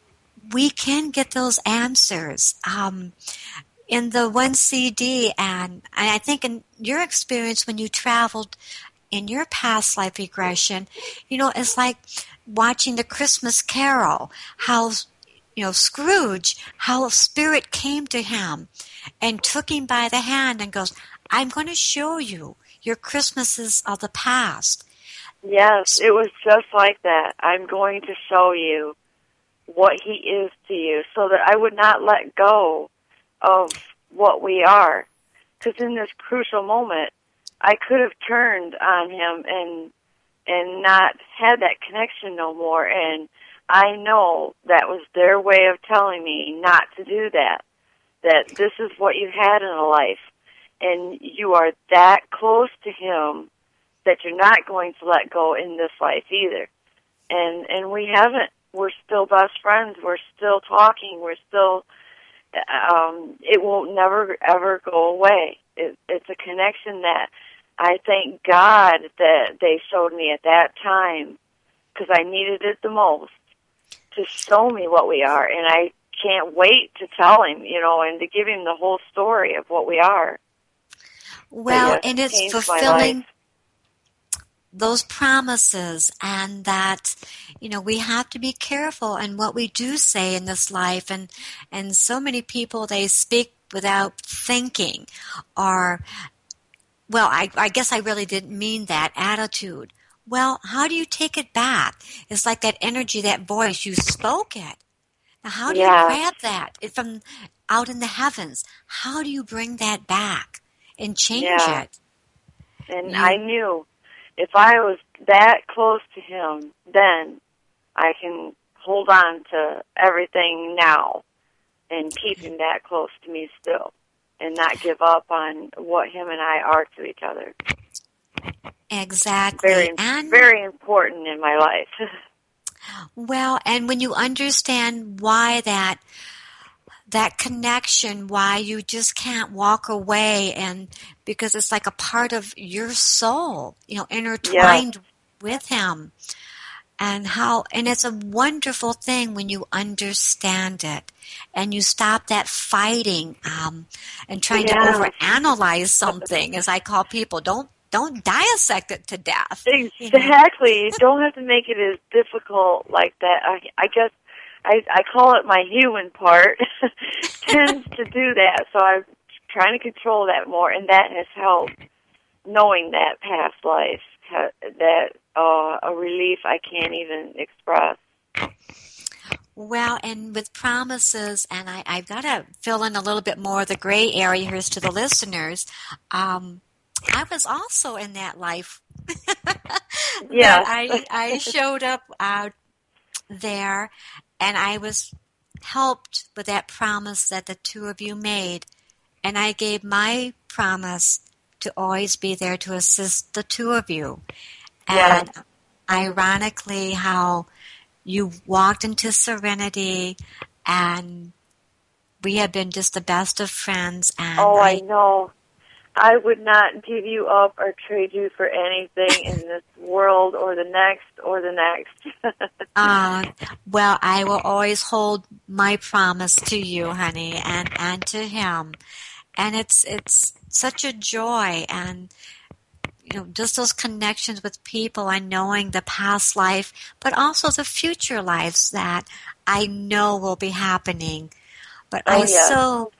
[SPEAKER 1] we can get those answers. Um, in the one C D, and I think in your experience when you traveled in your past life regression, you know, it's like watching the Christmas Carol, how, you know, Scrooge, how Spirit came to him and took him by the hand and goes, "I'm going to show you your Christmases of the past."
[SPEAKER 4] Yes, it was just like that. "I'm going to show you what he is to you," so that I would not let go of what we are. Because in this crucial moment, I could have turned on him and and not had that connection no more. And I know that was their way of telling me not to do that, that this is what you had in a life, and you are that close to him that you're not going to let go in this life either. And and we haven't. We're still best friends. We're still talking. We're still, um, it won't never, ever go away. It, it's a connection that I thank God that they showed me at that time, because I needed it the most, to show me what we are. And I can't wait to tell him, you know, and to give him the whole story of what we are.
[SPEAKER 1] Well,
[SPEAKER 4] yes,
[SPEAKER 1] and it's
[SPEAKER 4] changed my
[SPEAKER 1] fulfilling
[SPEAKER 4] life.
[SPEAKER 1] those promises, and that, you know, we have to be careful in what we do say in this life. And, and so many people, they speak without thinking, or, well, I, I guess I really didn't mean that attitude. Well, how do you take it back? It's like that energy, that voice, you spoke it. Now, how do
[SPEAKER 4] Yeah.
[SPEAKER 1] you grab that from out in the heavens? How do you bring that back and change
[SPEAKER 4] Yeah.
[SPEAKER 1] it?
[SPEAKER 4] And
[SPEAKER 1] You-
[SPEAKER 4] I knew if I was that close to him then, I can hold on to everything now and keep him that close to me still and not give up on what him and I are to each other.
[SPEAKER 1] Exactly.
[SPEAKER 4] Very,
[SPEAKER 1] and
[SPEAKER 4] very important in my life.
[SPEAKER 1] Well, and when you understand why that that connection, why you just can't walk away, and because it's like a part of your soul, you know, intertwined
[SPEAKER 4] Yes.
[SPEAKER 1] with him, and how, and it's a wonderful thing when you understand it, and you stop that fighting um, and trying to
[SPEAKER 4] Yes.
[SPEAKER 1] overanalyze something, as I call people. Don't don't dissect it to death. You know?
[SPEAKER 4] Exactly. You don't have to make it as difficult like that. I, I guess I, I call it my human part tends to do that. So I'm trying to control that more, and that has helped. Knowing that past life, that uh, a relief I can't even express.
[SPEAKER 1] Well, and with promises, and I, I've got to fill in a little bit more of the gray area here to the listeners. Um, I was also in that life.
[SPEAKER 4] Yeah.
[SPEAKER 1] That I I showed up out there, and I was helped with that promise that the two of you made, and I gave my promise to always be there to assist the two of you.
[SPEAKER 4] Yeah.
[SPEAKER 1] And ironically, how you walked into serenity, and we have been just the best of friends. And
[SPEAKER 4] Oh, I,
[SPEAKER 1] I,
[SPEAKER 4] I know. I would not give you up or trade you for anything in this world or the next or the next.
[SPEAKER 1] uh, well, I will always hold my promise to you, honey, and, and to him. And it's it's such a joy, and you know, just those connections with people and knowing the past life, but also the future lives that I know will be happening. But
[SPEAKER 4] Oh,
[SPEAKER 1] I
[SPEAKER 4] yes.
[SPEAKER 1] so,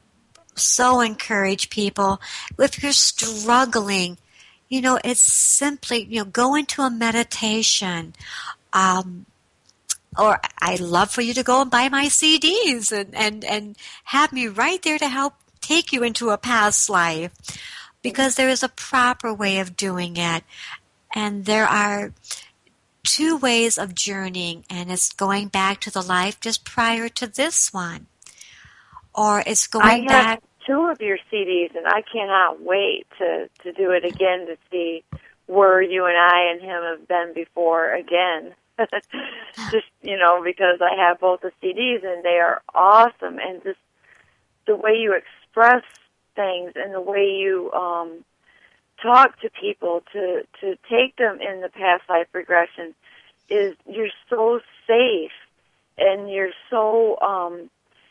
[SPEAKER 1] so encourage people, if you're struggling, you know, it's simply, you know, go into a meditation. Um, or I'd love for you to go and buy my C Ds and, and, and have me right there to help take you into a past life. Because there is a proper way of doing it. And there are two ways of journeying, and it's going back to the life just prior to this one. Or it's going
[SPEAKER 4] I have
[SPEAKER 1] back...
[SPEAKER 4] two of your C Ds, and I cannot wait to, to do it again to see where you and I and him have been before again. Just, you know, because I have both the C Ds, and they are awesome. And just the way you express things and the way you um, talk to people to to take them in the past life regression is you're so safe, and you're so um,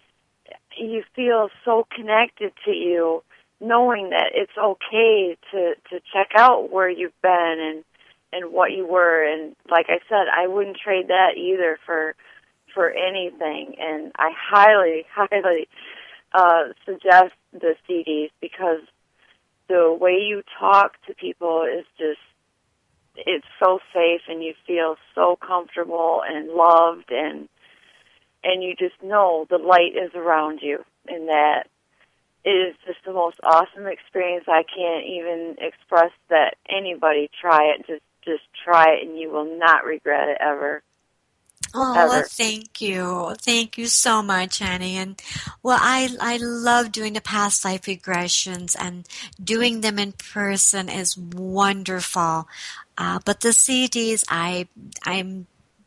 [SPEAKER 4] you feel so connected to you, knowing that it's okay to to check out where you've been and and what you were. And like I said, I wouldn't trade that either for for anything. And I highly highly Uh, suggest the C Ds, because the way you talk to people is just, it's so safe, and you feel so comfortable and loved, and and you just know the light is around you, and that is just the most awesome experience. I can't even express that. Anybody try it. Just just try it, and you will not regret it ever.
[SPEAKER 1] Oh,
[SPEAKER 4] Ever.
[SPEAKER 1] thank you. Thank you so much, Annie. And well, I I love doing the past life regressions, and doing them in person is wonderful. Uh, but the C Ds, I I'm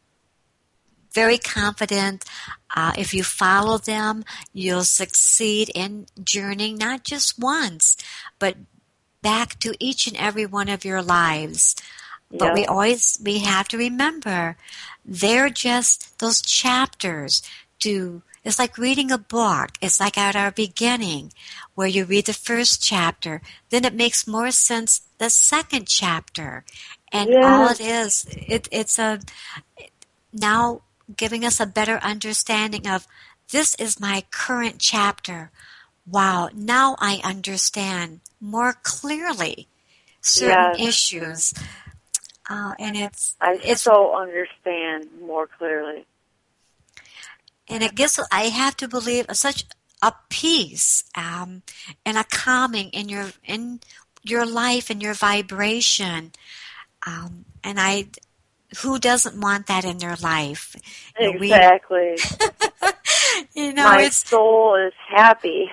[SPEAKER 1] very confident. Uh, if you follow them, you'll succeed in journeying not just once, but back to each and every one of your lives. But
[SPEAKER 4] Yeah.
[SPEAKER 1] we always, we have to remember, they're just those chapters to, it's like reading a book. It's like at our beginning, where you read the first chapter, then it makes more sense the second chapter. And
[SPEAKER 4] Yeah.
[SPEAKER 1] all it is, it, it's a, now giving us a better understanding of, this is my current chapter. Wow, now I understand more clearly certain
[SPEAKER 4] Yes.
[SPEAKER 1] issues. Uh, and it's
[SPEAKER 4] I
[SPEAKER 1] it's
[SPEAKER 4] so understand more clearly.
[SPEAKER 1] and it gives, I have to believe, such a peace um, and a calming in your in your life and your vibration. Um, and I who doesn't want that in their life? You know, we-
[SPEAKER 4] Exactly.
[SPEAKER 1] you know,
[SPEAKER 4] My
[SPEAKER 1] it's
[SPEAKER 4] soul is happy.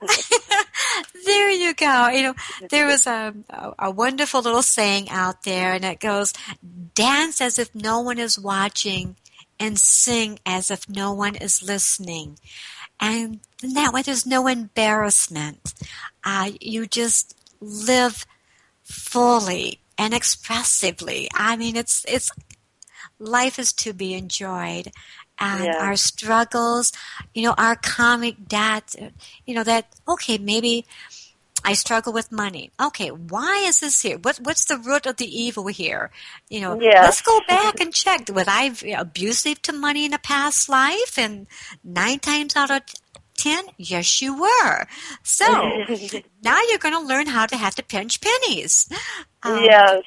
[SPEAKER 1] there you go. You know, there was a, a a wonderful little saying out there, and it goes, "Dance as if no one is watching, and sing as if no one is listening." And in that way, there's no embarrassment. Uh, you just live fully and expressively. I mean, it's it's life is to be enjoyed. And
[SPEAKER 4] Yeah.
[SPEAKER 1] our struggles, you know, our comic that, you know, that, okay, maybe I struggle with money. Okay, why is this here? What, what's the root of the evil here? You know,
[SPEAKER 4] Yes.
[SPEAKER 1] let's go back and check. Was I abusive to money in a past life? And nine times out of ten, yes, you were. So now you're going to learn how to have to pinch pennies. Um,
[SPEAKER 4] Yes.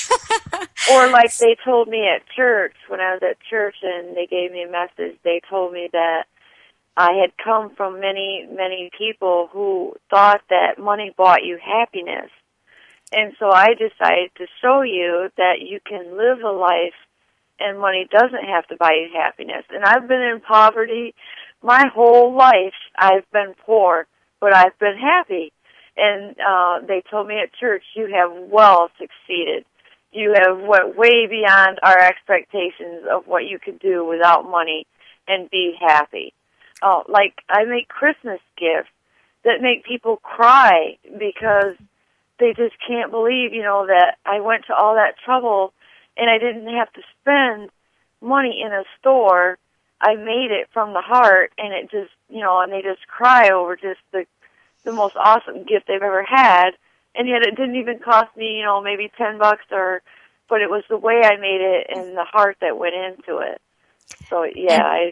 [SPEAKER 4] Or like they told me at church, when I was at church and they gave me a message, they told me that I had come from many, many people who thought that money bought you happiness. And so I decided to show you that you can live a life and money doesn't have to buy you happiness. And I've been in poverty my whole life. I've been poor, but I've been happy. And uh, they told me at church, you have well succeeded. You have went way beyond our expectations of what you could do without money and be happy. Oh, like I make Christmas gifts that make people cry because they just can't believe, you know, that I went to all that trouble and I didn't have to spend money in a store. I made it from the heart, and it just, you know, and they just cry over just the the most awesome gift they've ever had. And yet it didn't even cost me, you know, maybe ten bucks or, but it was the way I made it and the heart that went into it. So, yeah, I...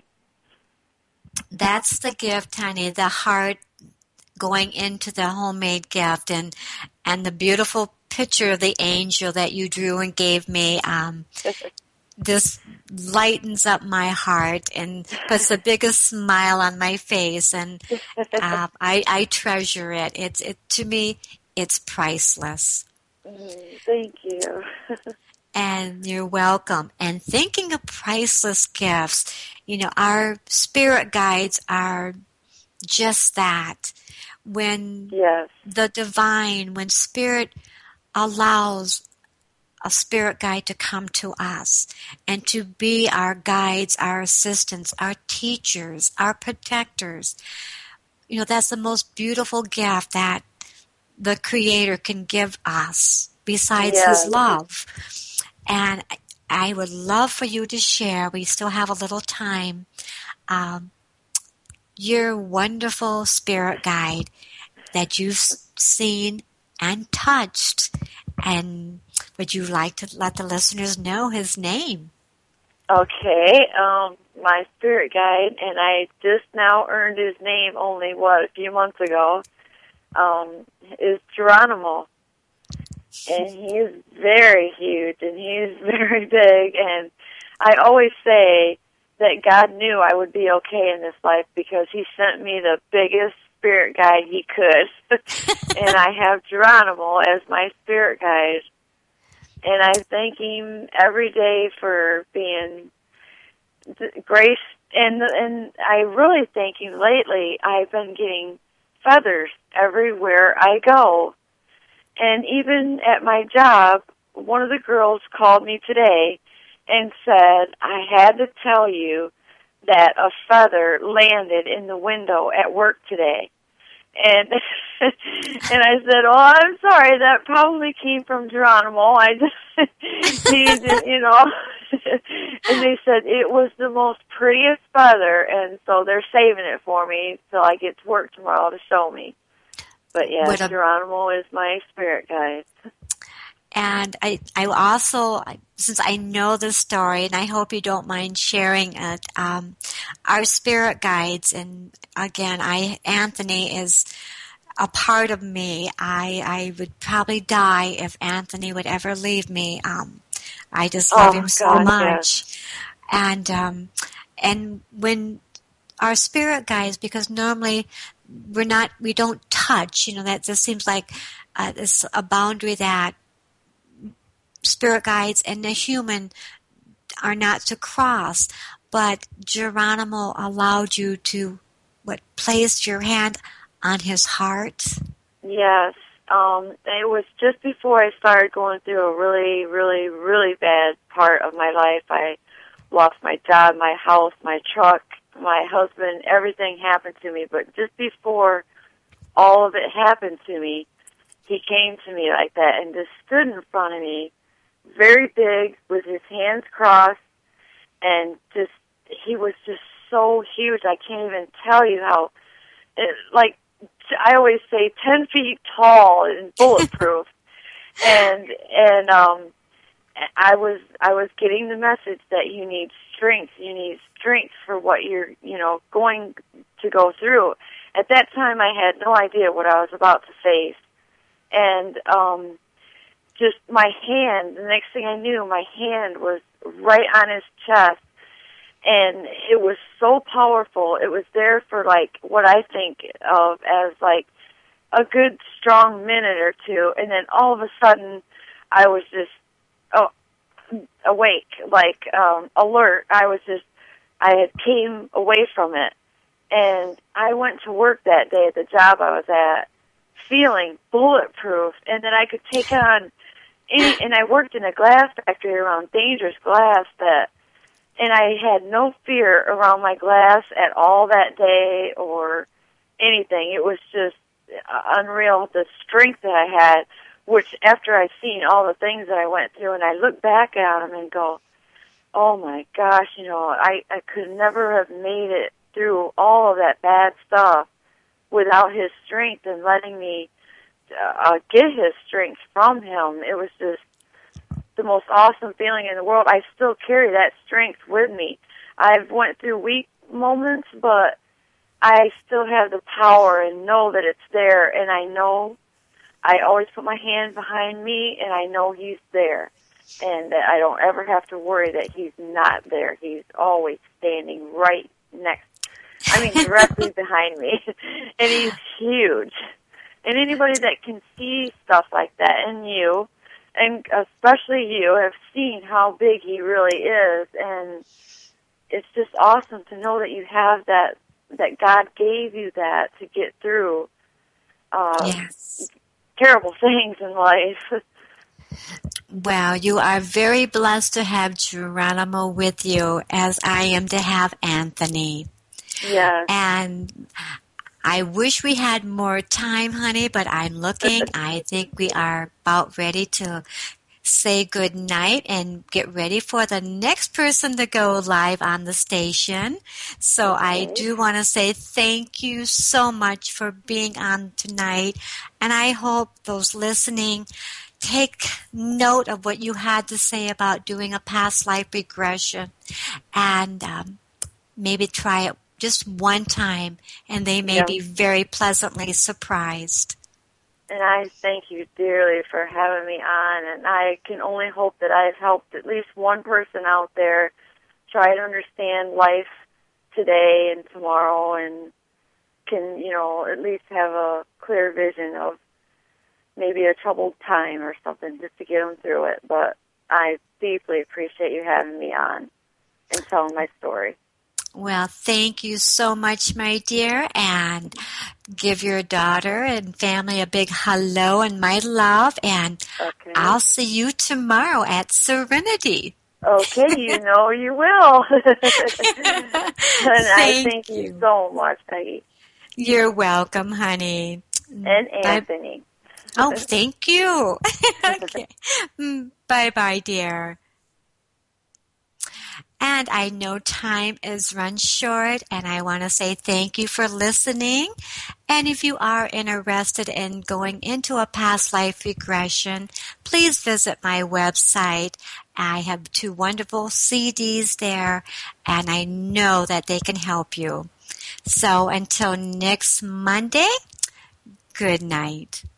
[SPEAKER 1] That's the gift, honey, the heart going into the homemade gift, and and the beautiful picture of the angel that you drew and gave me. Um, this lightens up my heart and puts the biggest smile on my face, and uh, I, I treasure it. It's it to me, it's priceless.
[SPEAKER 4] Mm, thank you.
[SPEAKER 1] And you're welcome. And thinking of priceless gifts, you know, our spirit guides are just that. When
[SPEAKER 4] Yes.
[SPEAKER 1] the divine, when spirit allows a spirit guide to come to us and to be our guides, our assistants, our teachers, our protectors, you know, that's the most beautiful gift that the Creator can give us besides
[SPEAKER 4] Yes.
[SPEAKER 1] His love. And I would love for you to share, we still have a little time, um, your wonderful spirit guide that you've seen and touched. And would you like to let the listeners know his name?
[SPEAKER 4] Okay, um, my spirit guide, and I just now earned his name only, what, a few months ago, um, is Geronimo. And he's very huge, and he's very big, and I always say that God knew I would be okay in this life because he sent me the biggest spirit guide he could. And I have Geronimo as my spirit guide. And I thank him every day for being grace. And and I really thank him lately. I've been getting feathers everywhere I go. And even at my job, one of the girls called me today and said, I had to tell you that a feather landed in the window at work today. And and I said, oh, I'm sorry, that probably came from Geronimo. I just, he just, you know. And they said it was the most prettiest feather, and so they're saving it for me till I get to work tomorrow to show me. But yeah, a, Geronimo is my spirit guide.
[SPEAKER 1] And I, I also, since I know the story, and I hope you don't mind sharing it, um, our spirit guides, and again, I Anthony is a part of me. I I would probably die if Anthony would ever leave me. Um, I just love
[SPEAKER 4] oh,
[SPEAKER 1] him so
[SPEAKER 4] God,
[SPEAKER 1] much.
[SPEAKER 4] Yes.
[SPEAKER 1] And um, and when our spirit guides, because normally we're not, we don't touch. You know, that just seems like uh, it's a boundary that spirit guides and the human are not to cross, but Geronimo allowed you to, what, place your hand on his heart?
[SPEAKER 4] Yes. Um, it was just before I started going through a really, really, really bad part of my life. I lost my job, my house, my truck, my husband. Everything happened to me. But just before all of it happened to me, he came to me like that and just stood in front of me, very big, with his hands crossed, and just, he was just so huge. I can't even tell you how, it, like, I always say ten feet tall and bulletproof. and, and, um, I was, I was getting the message that you need strength. You need strength for what you're, you know, going to go through. At that time, I had no idea what I was about to face. And, um, just my hand, the next thing I knew, my hand was right on his chest. And it was so powerful. It was there for, like, what I think of as, like, a good, strong minute or two. And then all of a sudden, I was just oh, awake, like, um, alert. I was just, I had came away from it. And I went to work that day at the job I was at, feeling bulletproof, and that I could take on any, and I worked in a glass factory around dangerous glass that, and I had no fear around my glass at all that day or anything. It was just unreal, the strength that I had, which after I've seen all the things that I went through, and I look back at them and go, oh my gosh, you know, I, I could never have made it through all of that bad stuff without his strength and letting me uh, get his strength from him. It was just the most awesome feeling in the world. I still carry that strength with me. I've went through weak moments, but I still have the power and know that it's there. And I know I always put my hand behind me, and I know he's there. And that I don't ever have to worry that he's not there. He's always standing right next, I mean, directly behind me. And he's huge. And anybody that can see stuff like that in you, and especially you, have seen how big he really is. And it's just awesome to know that you have that, that God gave you that to get through uh,
[SPEAKER 1] yes.
[SPEAKER 4] terrible things in life.
[SPEAKER 1] Well, you are very blessed to have Geronimo with you, as I am to have Anthony.
[SPEAKER 4] Yes.
[SPEAKER 1] And I wish we had more time, honey, but I'm looking. I think we are about ready to say good night and get ready for the next person to go live on the station. So okay. I do want to say thank you so much for being on tonight. And I hope those listening take note of what you had to say about doing a past life regression, and um, maybe try it just one time, and they may yeah. be very pleasantly surprised.
[SPEAKER 4] And I thank you dearly for having me on, and I can only hope that I've helped at least one person out there try to understand life today and tomorrow, and can, you know, at least have a clear vision of maybe a troubled time or something, just to get them through it. But I deeply appreciate you having me on and telling my story.
[SPEAKER 1] Well, thank you so much, my dear, and give your daughter and family a big hello and my love, and okay. I'll see you tomorrow at Serenity.
[SPEAKER 4] Okay, you know you will. And I thank you. you so much, Peggy.
[SPEAKER 1] You're welcome, honey.
[SPEAKER 4] And Anthony.
[SPEAKER 1] Bye. Oh, thank you. Okay. Bye-bye, dear. And I know time is run short, and I want to say thank you for listening. And if you are interested in going into a past life regression, please visit my website. I have two wonderful C Ds there, and I know that they can help you. So until next Monday, good night.